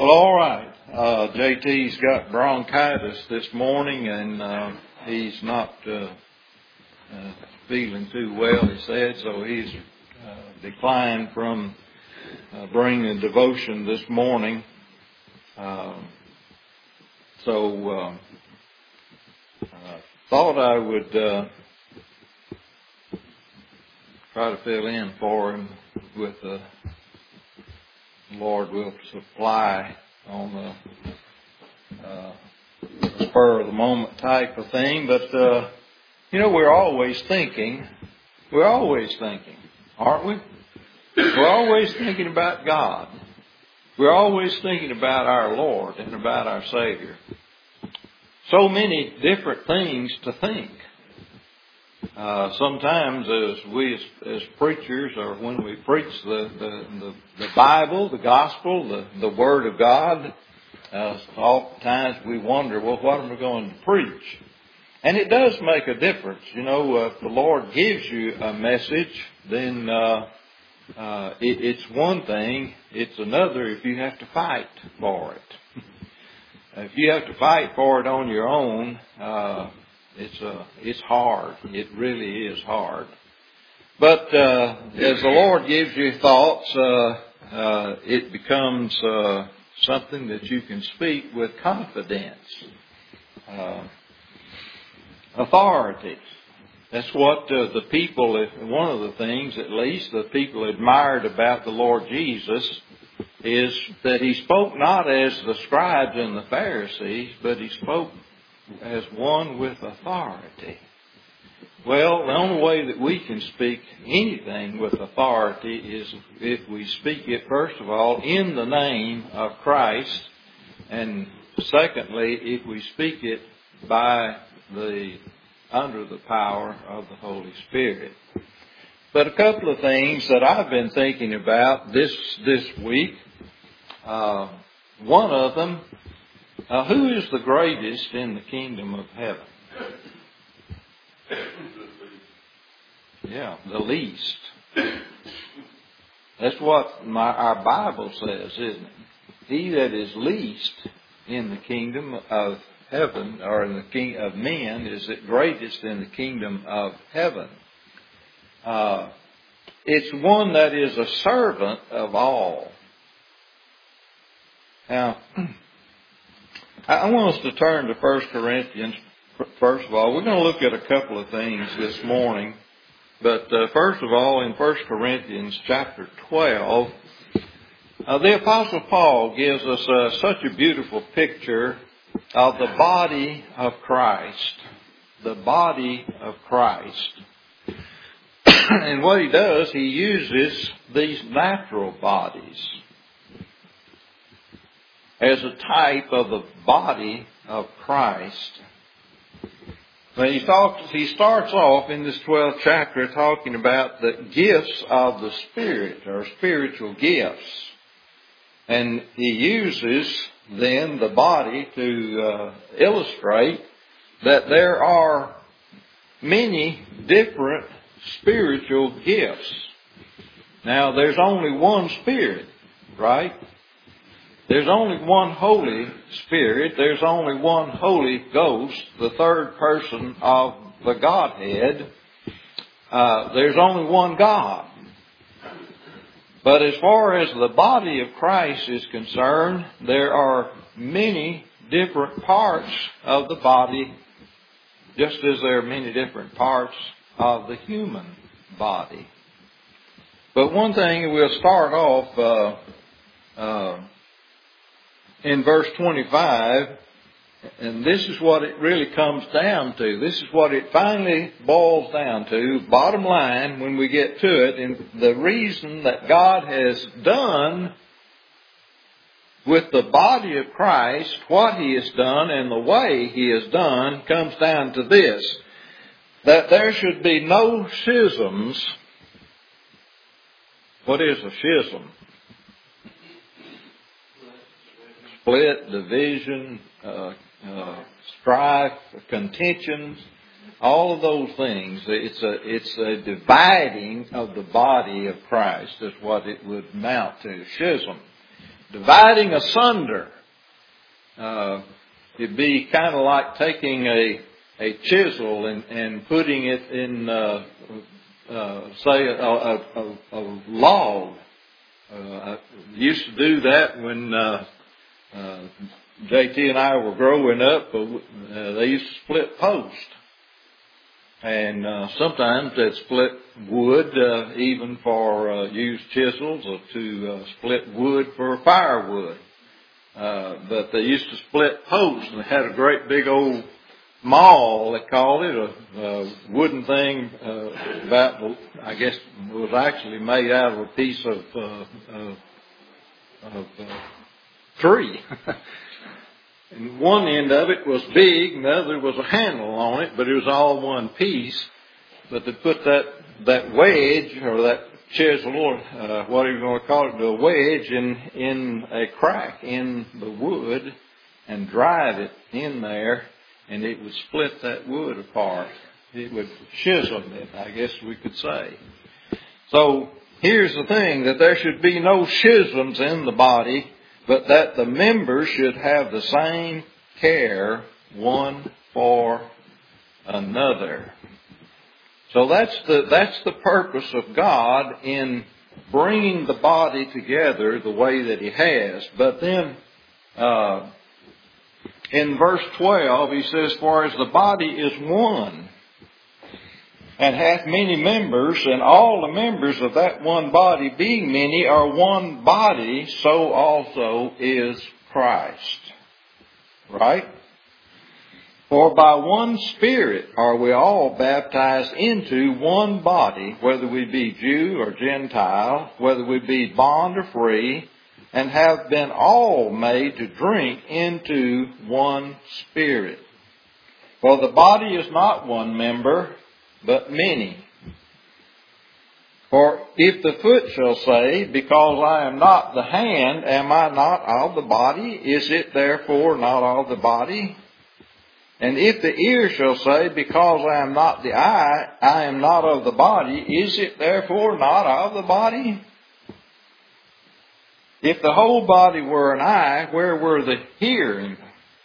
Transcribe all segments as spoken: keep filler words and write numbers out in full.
Well, all right. Uh, J T's got bronchitis this morning, and uh, he's not uh, uh, feeling too well, he said, so he's uh, declined from uh, bringing a devotion this morning. Uh, so uh, I thought I would uh, try to fill in for him with the Lord will supply on the uh, spur of the moment type of thing. But, uh, you know, we're always thinking, we're always thinking, aren't we? We're always thinking about God. We're always thinking about our Lord and about our Savior. So many different things to think. Uh, sometimes as we as, as preachers, or when we preach the, the, the, the Bible, the gospel, the, the Word of God, uh, oftentimes we wonder, well, what am I going to preach? And it does make a difference. You know, uh, if the Lord gives you a message, then uh, uh, it, it's one thing. It's another if you have to fight for it. If you have to fight for it on your own, uh, It's uh, it's hard. It really is hard. But uh, as the Lord gives you thoughts, uh, uh, it becomes uh, something that you can speak with confidence. Uh, authority. That's what uh, the people, one of the things at least, the people admired about the Lord Jesus is that He spoke not as the scribes and the Pharisees, but He spoke as one with authority. Well, the only way that we can speak anything with authority is if we speak it, first of all, in the name of Christ, and secondly, if we speak it by the, under the power of the Holy Spirit. But a couple of things that I've been thinking about this, this week, uh, one of them, Uh, who is the greatest in the kingdom of heaven? Yeah, the least. That's what my, our Bible says, isn't it? He that is least in the kingdom of heaven, or in the king of men, is the greatest in the kingdom of heaven. Uh, it's one that is a servant of all. Now, I want us to turn to First Corinthians, first of all. We're going to look at a couple of things this morning. But uh, first of all, in First Corinthians chapter twelve, uh, the Apostle Paul gives us uh, such a beautiful picture of the body of Christ. The body of Christ. And what he does, he uses these natural bodies as a type of the body of Christ. Now he, talks, he starts off in this twelfth chapter talking about the gifts of the Spirit, or spiritual gifts. And he uses then the body to uh, illustrate that there are many different spiritual gifts. Now there's only one Spirit, right? There's only one Holy Spirit. There's only one Holy Ghost, the third person of the Godhead. Uh, there's only one God. But as far as the body of Christ is concerned, there are many different parts of the body, just as there are many different parts of the human body. But one thing, we'll start off uh, uh, in verse twenty-five, and this is what it really comes down to. This is what it finally boils down to, bottom line, when we get to it. And the reason that God has done with the body of Christ, what He has done and the way He has done, comes down to this: that there should be no schisms. What is a schism? Split, division, uh, uh, strife, contentions, all of those things. It's a it's a dividing of the body of Christ is what it would amount to, schism. dividing asunder. Uh, it'd be kind of like taking a a chisel and, and putting it in, uh, uh, say, a, a, a, a log. Uh, I used to do that when uh, uh, J T and I were growing up. Uh, they used to split posts. And uh, sometimes they'd split wood, uh, even for uh, used chisels, or to uh, split wood for firewood. Uh, but they used to split posts, and they had a great big old maul, they called it, a, a wooden thing uh, about, I guess, it was actually made out of a piece of, uh, of, of uh, tree. And one end of it was big, and the other was a handle on it, but it was all one piece. But they put that, that wedge, or that chisel, or uh, whatever you want to call it, the wedge in, in a crack in the wood and drive it in there, and it would split that wood apart. It would chisel it, I guess we could say. So here's the thing, that there should be no schisms in the body, but that the members should have the same care one for another. So that's the, that's the purpose of God in bringing the body together the way that He has. But then, uh, in verse twelve, He says, "For as the body is one, and hath many members, and all the members of that one body, being many, are one body, so also is Christ." Right? "For by one Spirit are we all baptized into one body, whether we be Jew or Gentile, whether we be bond or free, and have been all made to drink into one Spirit. For the body is not one member, but many. For if the foot shall say, Because I am not the hand, am I not of the body? Is it therefore not of the body? And if the ear shall say, Because I am not the eye, I am not of the body, is it therefore not of the body? If the whole body were an eye, where were the hearing?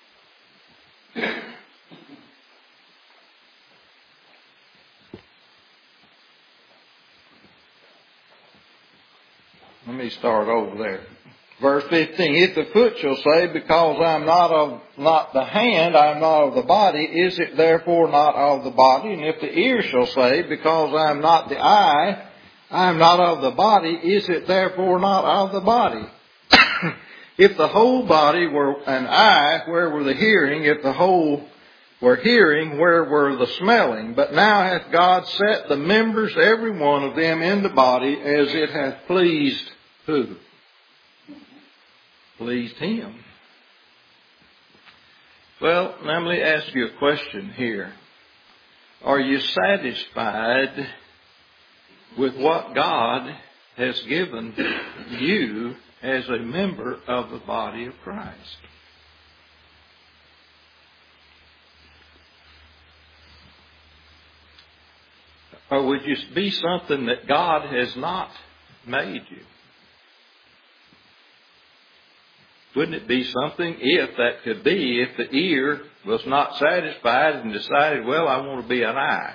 Let me start over there. Verse fifteen, "If the foot shall say, Because I am not of not the hand, I am not of the body, is it therefore not of the body? And if the ear shall say, Because I am not the eye, I am not of the body, is it therefore not of the body? If the whole body were an eye, where were the hearing? If the whole were hearing, where were the smelling? But now hath God set the members, every one of them, in the body, as it hath pleased" who? Pleased Him. Well, now let me ask you a question here. Are you satisfied with what God has given you as a member of the body of Christ? Or would you be something that God has not made you? Wouldn't it be something, if that could be, if the ear was not satisfied and decided, well, I want to be an eye?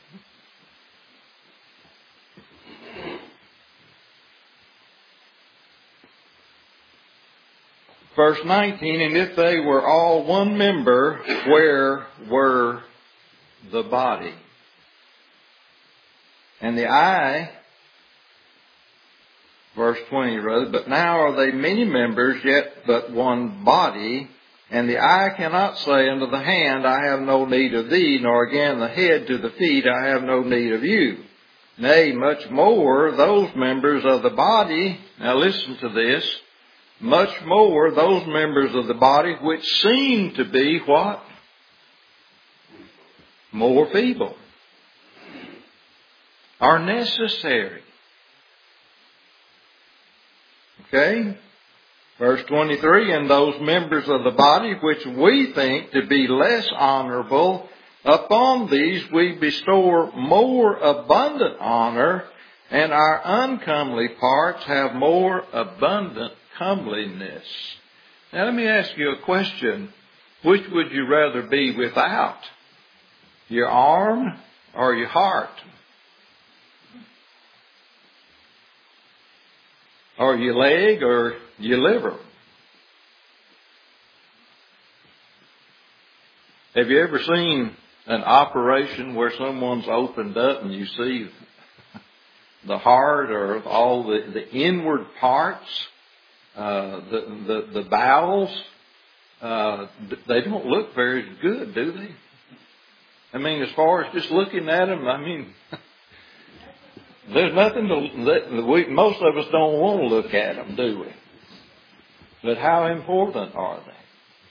Verse nineteen, "And if they were all one member, where were the body? And the eye," verse twenty rather, "but now are they many members, yet but one body. And the eye cannot say unto the hand, I have no need of thee, nor again the head to the feet, I have no need of you. Nay, much more those members of the body," now listen to this, "much more those members of the body which seem to be" what? "More feeble, are necessary." Okay? Verse twenty-three, "And those members of the body which we think to be less honorable, upon these we bestow more abundant honor, and our uncomely parts have more abundant comeliness. Now let me ask you a question. Which would you rather be without? Your arm or your heart? Or your leg or your liver? Have you ever seen an operation where someone's opened up and you see the heart or all the, the inward parts, uh, the, the, the bowels? Uh, they don't look very good, do they? I mean, as far as just looking at them, I mean, there's nothing to, that we, most of us don't want to look at them, do we? But how important are they?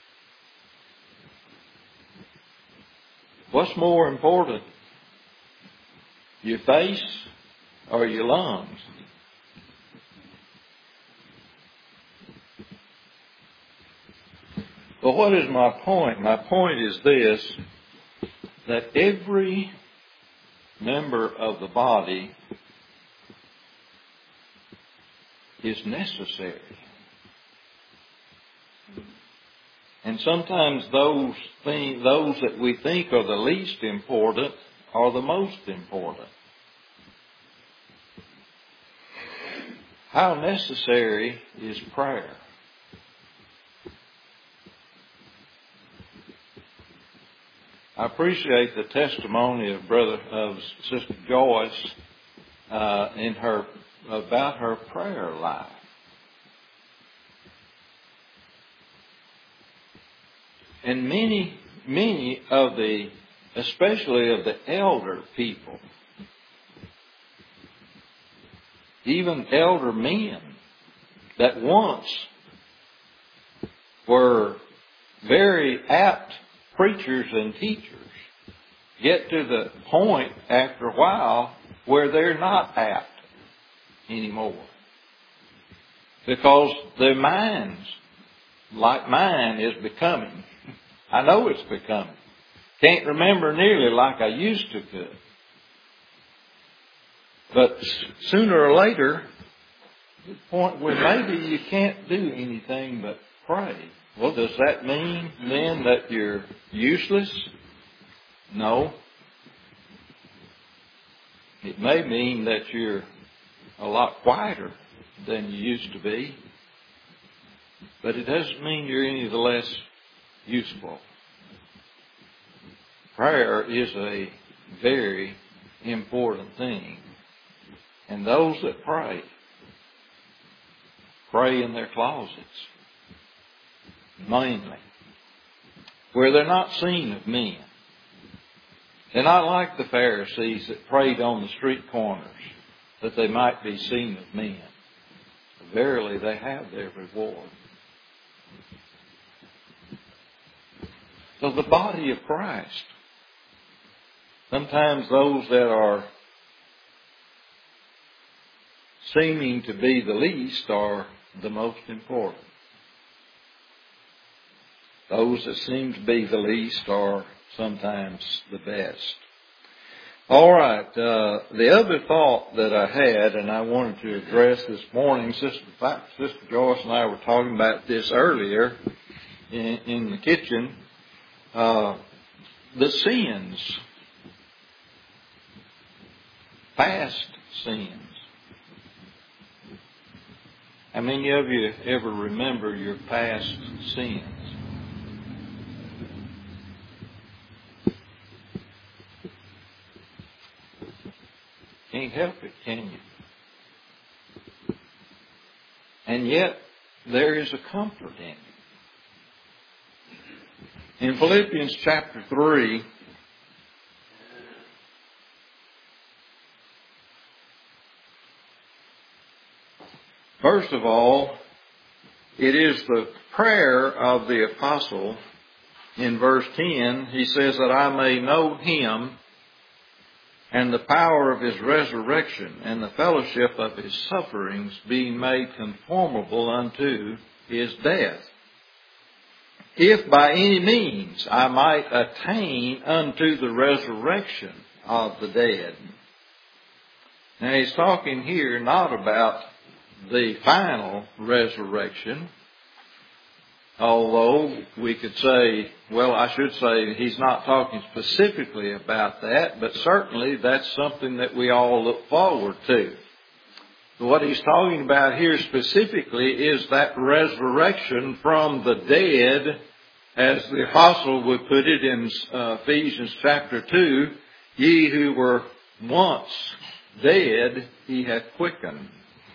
What's more important? Your face or your lungs? But what is my point? My point is this, that every member of the body is necessary. And sometimes those things, those that we think are the least important are the most important. How necessary is prayer? I appreciate the testimony of brother of Sister Joyce uh, in her about her prayer life. And many, many of the, especially of the elder people, even elder men that once were very apt preachers and teachers, get to the point after a while where they're not apt anymore. Because their minds, like mine, is becoming. I know it's becoming. Can't remember nearly like I used to could. But sooner or later, the point where maybe you can't do anything but pray. Well, does that mean then that you're useless? No. It may mean that you're a lot quieter than you used to be. But it doesn't mean you're any the less useful. Prayer is a very important thing. And those that pray, pray in their closets. Mainly. Where they're not seen of men. They're not like the Pharisees that prayed on the street corners that they might be seen of men. Verily, they have their reward. So the body of Christ, sometimes those that are seeming to be the least are the most important. Those that seem to be the least are sometimes the best. All right. Uh, the other thought that I had, and I wanted to address this morning, Sister, Sister Joyce and I were talking about this earlier in, in the kitchen. Uh, the sins, past sins. How many of you ever remember your past sins? Can't help it, can you? And yet, there is a comfort in it. In Philippians chapter three, first of all, it is the prayer of the apostle. In verse ten, he says that I may know him and the power of his resurrection and the fellowship of his sufferings, being made conformable unto his death, if by any means I might attain unto the resurrection of the dead. Now he's talking here not about the final resurrection. Although we could say, well, I should say he's not talking specifically about that, but certainly that's something that we all look forward to. What he's talking about here specifically is that resurrection from the dead, as the apostle would put it in uh, Ephesians chapter two, ye who were once dead, he hath quickened.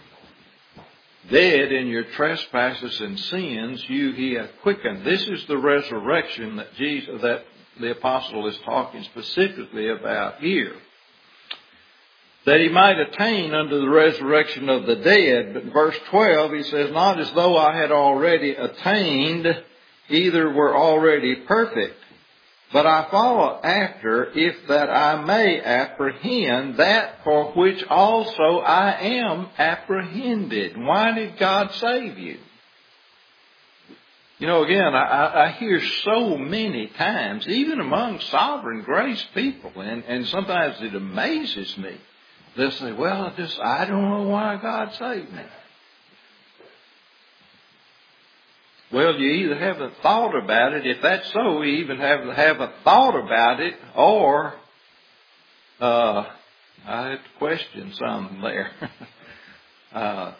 Dead in your trespasses and sins, you he hath quickened. This is the resurrection that Jesus, that the apostle is talking specifically about here. That he might attain unto the resurrection of the dead. But in verse twelve he says, not as though I had already attained, either were already perfect. But I follow after, if that I may apprehend that for which also I am apprehended. Why did God save you? You know, again, I, I hear so many times, even among sovereign grace people, and, and sometimes it amazes me. They'll say, well, I just, I don't know why God saved me. Well, you either haven't thought about it. If that's so, you even haven't, haven't thought about it, or uh, I have to question something there. uh,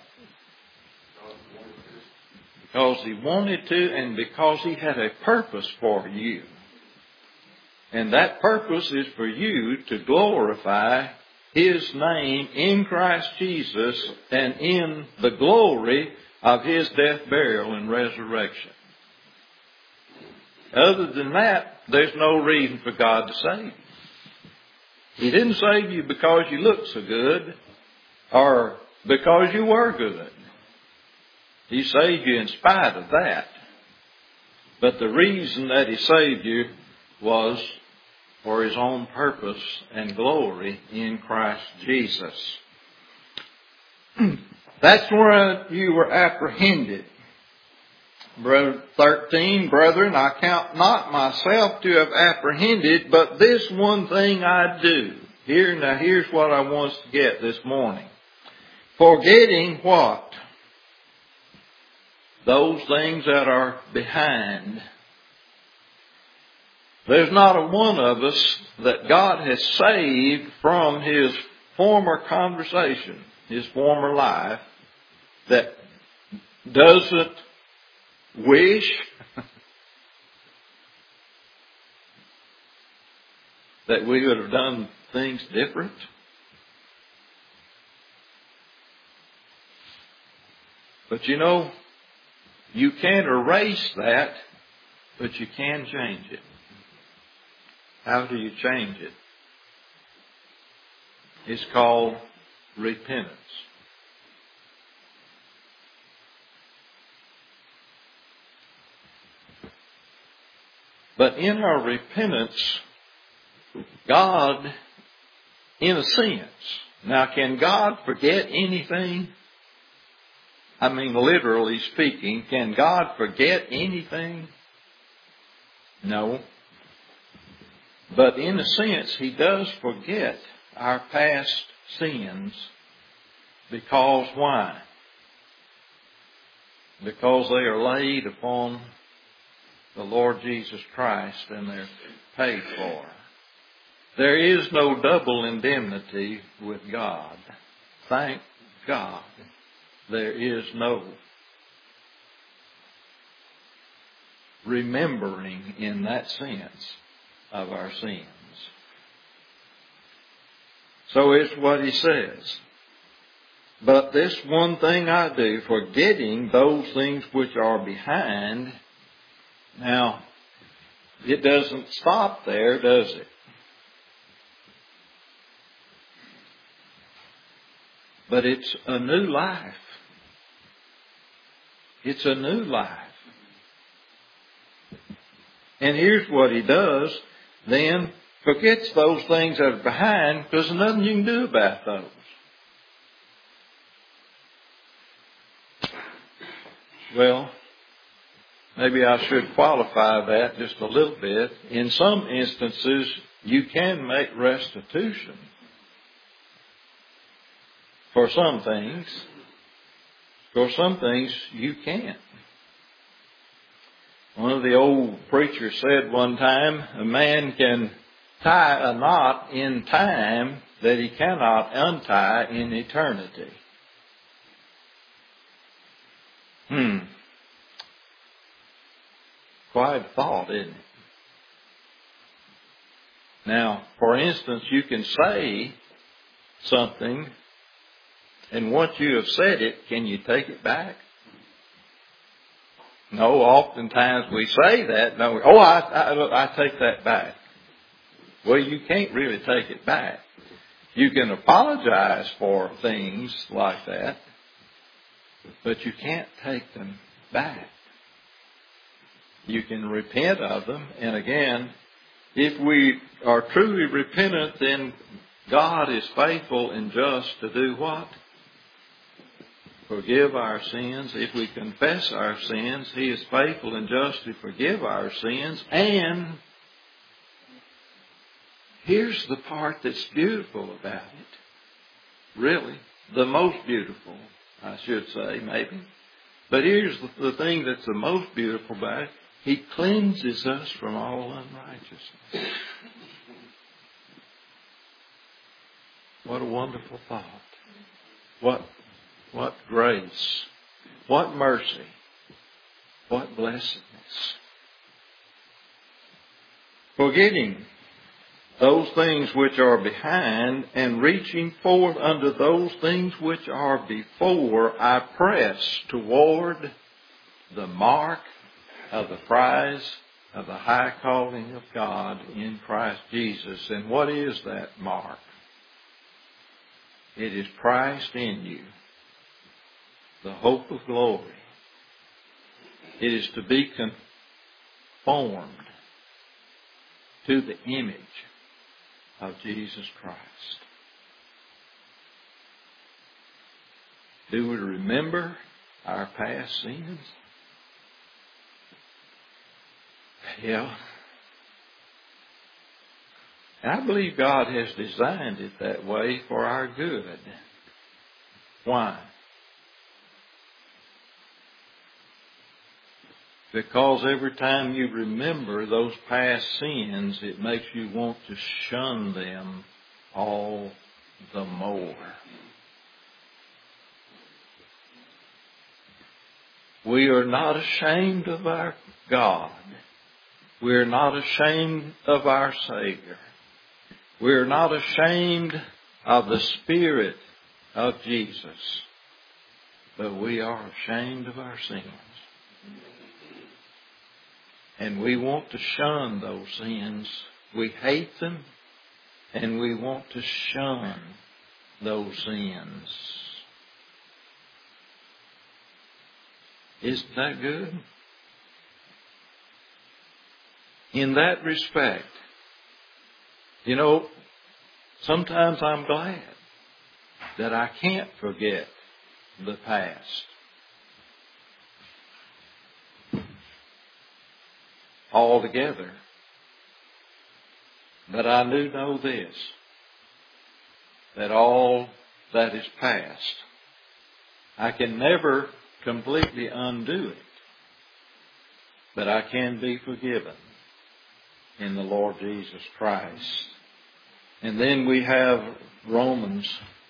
because he wanted to, and because he had a purpose for you. And that purpose is for you to glorify his name in Christ Jesus and in the glory of his death, burial, and resurrection. Other than that, there's no reason for God to save you. He didn't save you because you looked so good or because you were good. He saved you in spite of that. But the reason that he saved you was for his own purpose and glory in Christ Jesus. That's where you were apprehended. Verse thirteen, brethren, I count not myself to have apprehended, but this one thing I do. Here, now here's what I want us to get this morning. Forgetting what? Those things that are behind. There's not a one of us that God has saved from his former conversation, his former life, that doesn't wish that we would have done things different. But you know, you can't erase that, but you can change it. How do you change it? It's called repentance. But in our repentance, God, in a sense, now can God forget anything? I mean, literally speaking, can God forget anything? No. But in a sense, he does forget our past sins. Because why? Because they are laid upon the Lord Jesus Christ and they're paid for. There is no double indemnity with God. Thank God. There is no remembering in that sense of our sins. So it's what he says. But this one thing I do, forgetting those things which are behind. Now, it doesn't stop there, does it? But it's a new life. It's a new life. And here's what he does. Then forgets those things that are behind, because there's nothing you can do about those. Well, maybe I should qualify that just a little bit. In some instances, you can make restitution for some things. course, some things you can't. One of the old preachers said one time, a man can tie a knot in time that he cannot untie in eternity. Hmm. Quite a thought, isn't it? Now, for instance, you can say something, and once you have said it, can you take it back? No, oftentimes we say that. No, oh, I, I, I take that back. Well, you can't really take it back. You can apologize for things like that, but you can't take them back. You can repent of them, and again, if we are truly repentant, then God is faithful and just to do what? Forgive our sins. If we confess our sins, He is faithful and just to forgive our sins. And here's the part that's beautiful about it. Really, the most beautiful, I should say, maybe. But here's the thing that's the most beautiful about it. He cleanses us from all unrighteousness. What a wonderful thought. What, what grace. What mercy. What blessedness. Forgetting those things which are behind and reaching forth unto those things which are before, I press toward the mark of the prize of the high calling of God in Christ Jesus. And what is that mark? It is Christ in you, the hope of glory. It is to be conformed to the image of Jesus Christ. Do we remember our past sins? Yeah. And I believe God has designed it that way for our good. Why? Because every time you remember those past sins, it makes you want to shun them all the more. We are not ashamed of our God. We are not ashamed of our Savior. We are not ashamed of the Spirit of Jesus. But we are ashamed of our sins. And we want to shun those sins. We hate them, and we want to shun those sins. Isn't that good? In that respect, you know, sometimes I'm glad that I can't forget the past. Altogether. But I do know this, that all that is past, I can never completely undo it, but I can be forgiven in the Lord Jesus Christ. And then we have Romans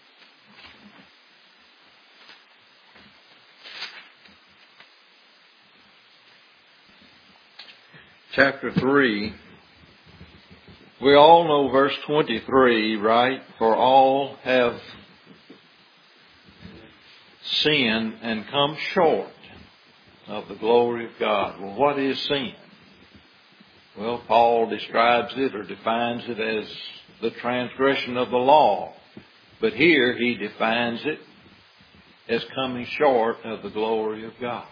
chapter three. We all know verse twenty-three, right? For all have sinned and come short of the glory of God. Well, what is sin? Well, Paul describes it or defines it as the transgression of the law. But here he defines it as coming short of the glory of God.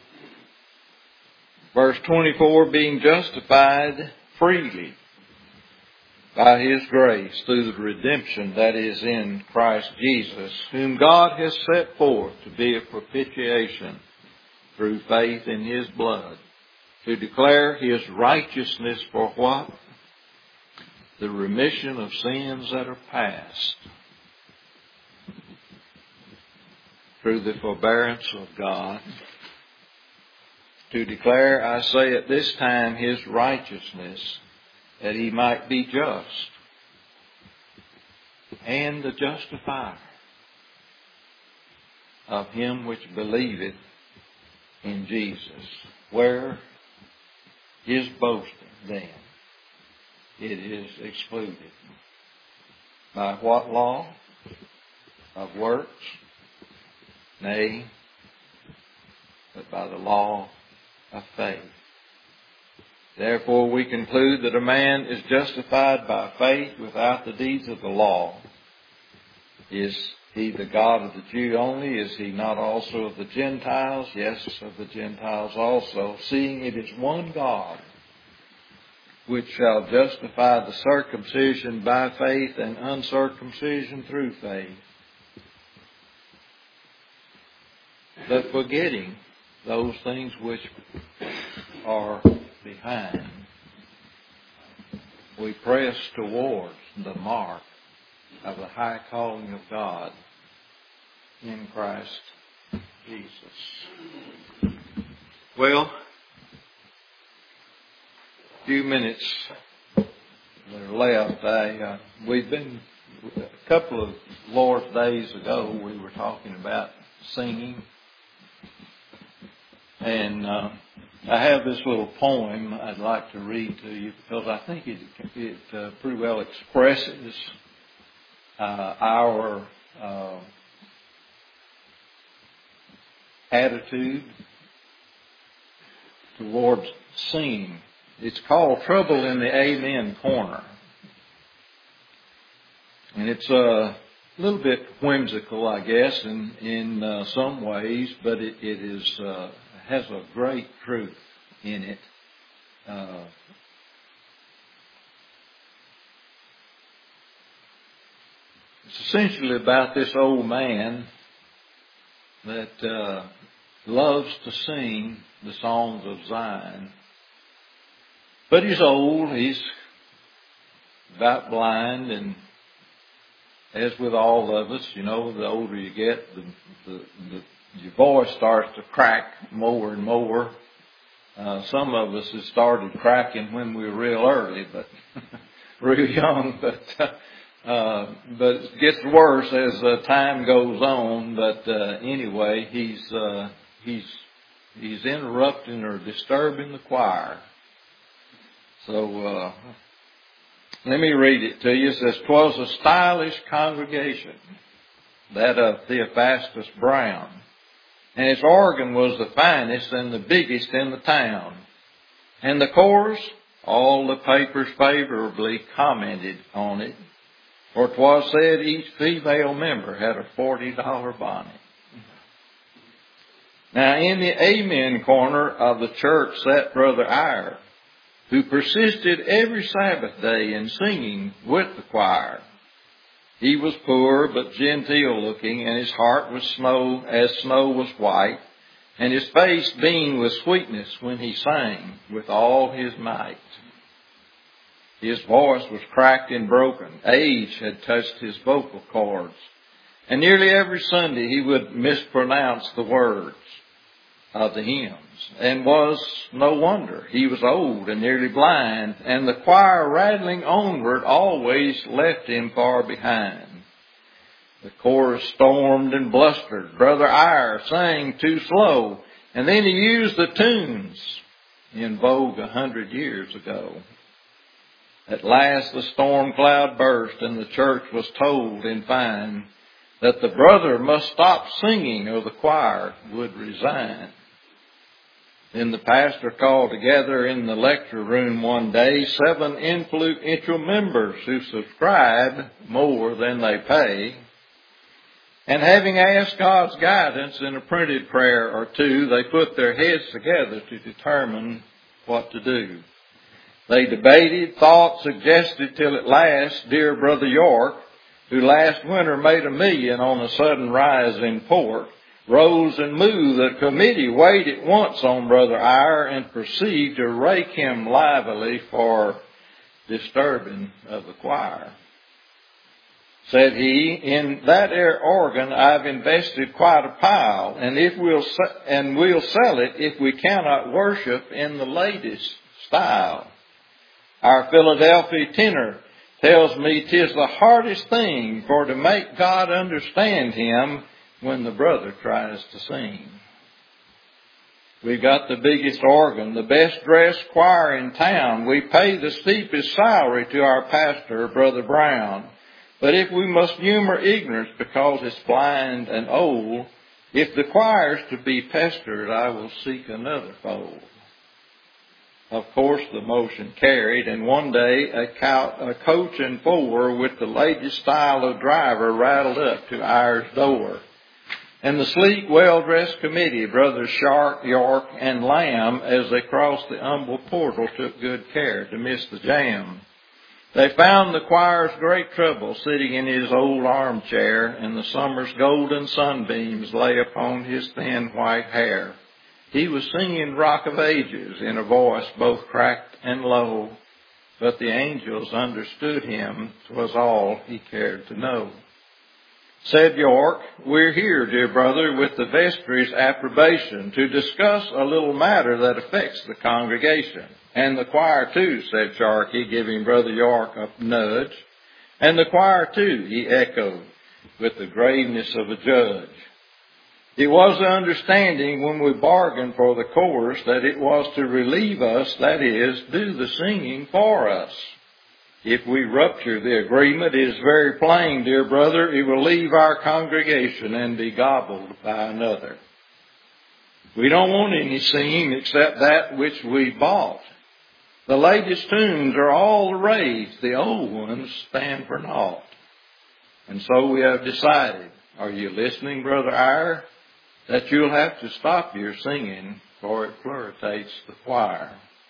Verse twenty-four, being justified freely by His grace through the redemption that is in Christ Jesus, whom God has set forth to be a propitiation through faith in His blood, to declare His righteousness for what? The remission of sins that are past. through the forbearance of God, to declare, I say at this time, His righteousness, that He might be just and the justifier of him which believeth in Jesus. Where is boasting then? It is excluded. By what law? Of works? Nay, but by the law of faith. Therefore we conclude that a man is justified by faith without the deeds of the law. Is he the God of the Jew only? Is he not also of the Gentiles? Yes, of the Gentiles also, seeing it is one God, which shall justify the circumcision by faith and uncircumcision through faith. But forgetting those things which are behind, we press towards the mark of the high calling of God in Christ Jesus. Well, a few minutes that are left. I, uh, we've been, a couple of Lord's days ago, we were talking about singing. And uh, I have this little poem I'd like to read to you because I think it, it uh, pretty well expresses uh, our uh, attitude towards singing. It's called Trouble in the Amen Corner. And it's a little bit whimsical, I guess, in, in uh, some ways, but it, it is... Uh, has a great truth in it. Uh, it's essentially about this old man that uh, loves to sing the songs of Zion. But he's old, he's about blind, and as with all of us, you know, the older you get, the, the, the your voice starts to crack more and more. Uh, some of us have started cracking when we were real early, but real young. But uh, but it gets worse as uh, time goes on. But uh, anyway, he's uh, he's he's interrupting or disturbing the choir. So uh, let me read it to you. It says, "'Twas a stylish congregation, that of Theophastus Brown. And its organ was the finest and the biggest in the town. And the chorus, all the papers favorably commented on it. For 'twas said each female member had a forty dollar bonnet. Now in the Amen corner of the church sat Brother Eyre, who persisted every Sabbath day in singing with the choir. He was poor but genteel looking, and his heart was snow as snow was white, and his face beamed with sweetness when he sang with all his might. His voice was cracked and broken. Age had touched his vocal cords, and nearly every Sunday he would mispronounce the words of the hymns. And was no wonder. He was old and nearly blind, and the choir rattling onward always left him far behind. The chorus stormed and blustered. Brother Eyre sang too slow, and then he used the tunes in vogue a hundred years ago. At last the storm cloud burst, and the church was told in fine that the brother must stop singing or the choir would resign. Then the pastor called together in the lecture room one day seven influential members who subscribe more than they pay. And having asked God's guidance in a printed prayer or two, they put their heads together to determine what to do. They debated, thought, suggested, till at last dear Brother York, who last winter made a million on a sudden rise in port, rose and moved. The committee weighed at once on Brother Eyre and proceeded to rake him lively for disturbing of the choir. Said he, in that air organ I've invested quite a pile, and if we'll and we'll sell it if we cannot worship in the latest style. Our Philadelphia tenor tells me 'tis the hardest thing for to make God understand him when the brother tries to sing. We've got the biggest organ, the best dressed choir in town. We pay the steepest salary to our pastor, Brother Brown. But if we must humor ignorance because it's blind and old, if the choir's to be pestered, I will seek another fold. Of course, the motion carried, and one day a, co- a coach and four with the latest style of driver rattled up to ours door. And the sleek, well-dressed committee, Brothers Sharp, York, and Lamb, as they crossed the humble portal, took good care to miss the jam. They found the choir's great trouble sitting in his old armchair, and the summer's golden sunbeams lay upon his thin white hair. He was singing Rock of Ages in a voice both cracked and low, but the angels understood him, 'twas all he cared to know. Said York, we're here, dear brother, with the vestry's approbation to discuss a little matter that affects the congregation. And the choir too, said Sharkey, giving Brother York a nudge. And the choir too, he echoed, with the graveness of a judge. It was the understanding when we bargained for the chorus that it was to relieve us, that is, do the singing for us. If we rupture the agreement, it is very plain, dear brother, it will leave our congregation and be gobbled by another. We don't want any singing except that which we bought. The latest tunes are all the rage, the old ones stand for naught. And so we have decided, are you listening, Brother Eyre, that you'll have to stop your singing, for it pluritates the choir.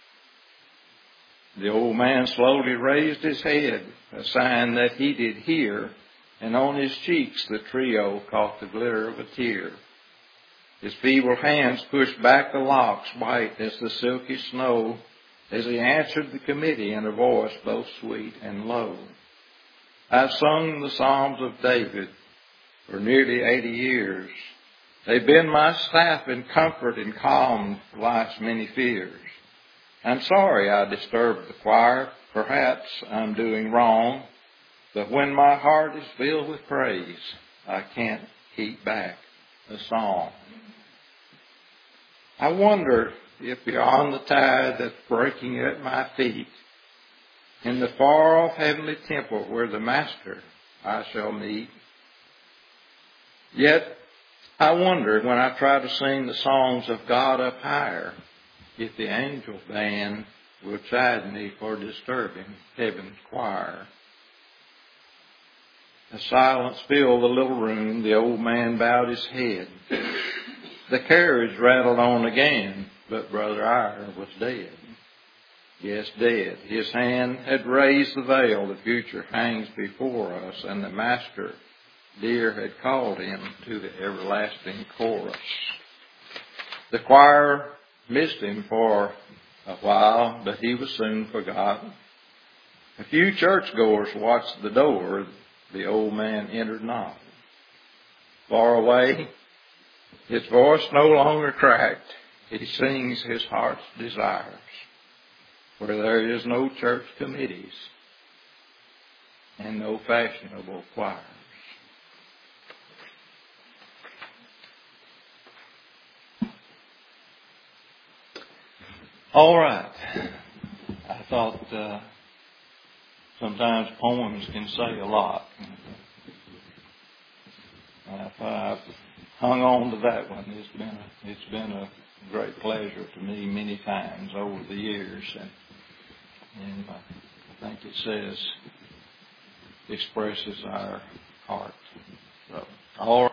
The old man slowly raised his head, a sign that he did hear, and on his cheeks the trio caught the glitter of a tear. His feeble hands pushed back the locks white as the silky snow, as he answered the committee in a voice both sweet and low. I've sung the Psalms of David for nearly eighty years. They've been my staff in comfort and calmed life's many fears. I'm sorry I disturbed the choir. Perhaps I'm doing wrong. But when my heart is filled with praise, I can't keep back a song. I wonder if beyond the tide that's breaking at my feet, in the far-off heavenly temple where the Master I shall meet, yet I wonder when I try to sing the songs of God up higher, if the angel band will chide me for disturbing heaven's choir. A silence filled the little room. The old man bowed his head. The carriage rattled on again, but Brother Eyre was dead. Yes, dead. His hand had raised the veil. The future hangs before us, and the Master dear had called him to the everlasting chorus. The choir missed him for a while, but he was soon forgotten. A few churchgoers watched the door. The old man entered not. Far away, his voice no longer cracked. He sings his heart's desires, where there is no church committees and no fashionable choirs. All right. I thought uh, sometimes poems can say a lot. I've, I've hung on to that one. It's been a, it's been a great pleasure to me many times over the years, and, and I think it says expresses our heart. So, all right.